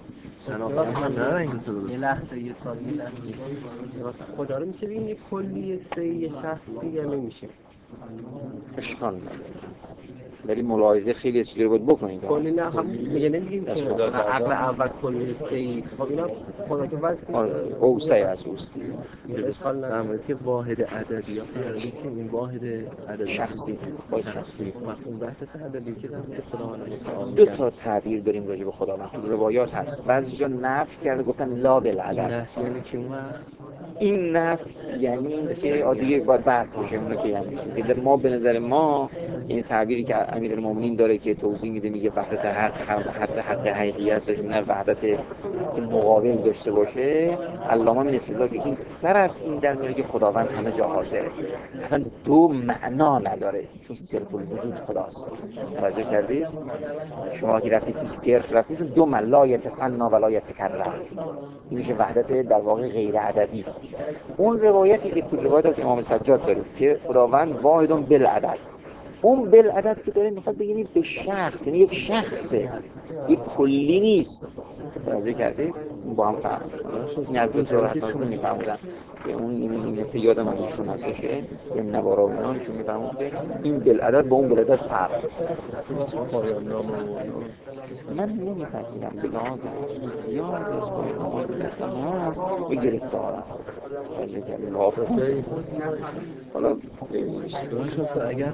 شناختن نه این یه لحظه یه سال یه لحظه راست خدا رو میشه بگیم یه کلی سه یه شخصی یا نمیشه اشکال نداره ولی ملاحظه خیلی چیزی رو باید بکنید کلی نه هم میگه نمیگیم که عقل اول کلی سه خب اینا خدا که واسه اوسع از اوستی اشکال در نداره مورد که واحد عددی یا یعنی که این واحد عددی شخصی باید شخصی مفهوم وحدت عددی که در مورد خداوند متعال دو تا تعبیر داریم راجع به خداوند تو روایات هست بعضی جا نفی کرده گفتن لا بالعدد نفی یعنی که اون این نفی یعنی این که عادیه باید بحث بشه اونه که یعنی چی ما به نظر ما این تعبیری که امیرالمومنین داره که توضیح میده میگه وحدت حق حق حق حقیقی هستش نه وحدت که مقابل داشته باشه علامه من استدلال که این سر از این در میاره که خداوند همه جا حاضره اصلا دو معنا نداره چون صرف الوجود خداست توجه کردید شما که رفتید تو صرف رفتید دو من لا یتسنا ولا یتکرر این میشه وحدت در واقع غیر عددی اون روایتی که تو روایت از امام سجاد دارید که خداوند واحد بالعدد اون بالعدد که داره میخواد بگیم به شخص یعنی یک شخصه یک کلی نیست توجه کردید با هم فهم این از دو طور حساس نمیفهمودن که اون این این که یادم از ایشون هستش که یه نوارا و اینا ایشون میفهمون که این بالعدد با اون بالعدد فرق من نمیپذیرم به لحاظ زیاد از پایان دستم هست و گرفتارم توجه کردید وافقه حالا اگر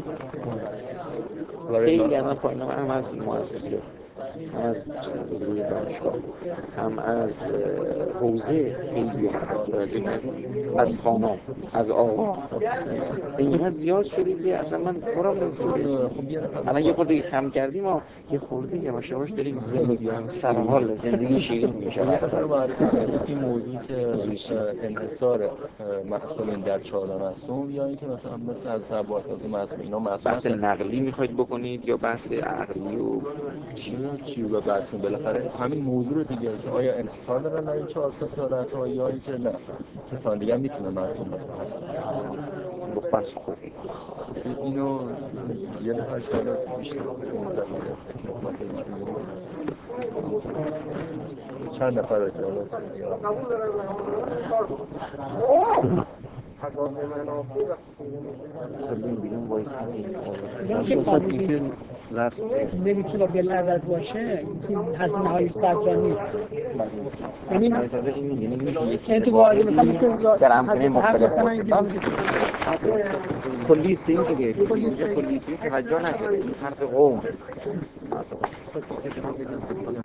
خیلی هم پایین هم از مؤسسه هم از روی دانشگاه هم از حوزه خیلی از خانم از آقا اینها زیاد شده که اصلا من برام نمیتونم الان یه خورده کم کردیم و یه خورده یواش یواش داریم زندگی سرحال زندگی شیرین میشه این موضوع که انحصار معصومین در چهار معصوم یا اینکه مثلا مثل از سبعات از معصوم اینا معصوم بحث نقلی میخواید بکنید یا بحث عقلی و چی چی و بعدشون بالاخره همین موضوع رو دیگه که آیا انحصار دارن در این چهار تا تارات یا اینکه نه کسان دیگه هم میتونن معصوم باشن بس خوب اینو یه نفر سوال بیشتر چند نفر رو نمیتونه بالعدد باشه که هزینه های صدرا نیست یعنی این تو واحد مثلا مثل در امکنه مختلف کلی کلی سیم دیگه کلی سیم توجه نشده این حرف قوم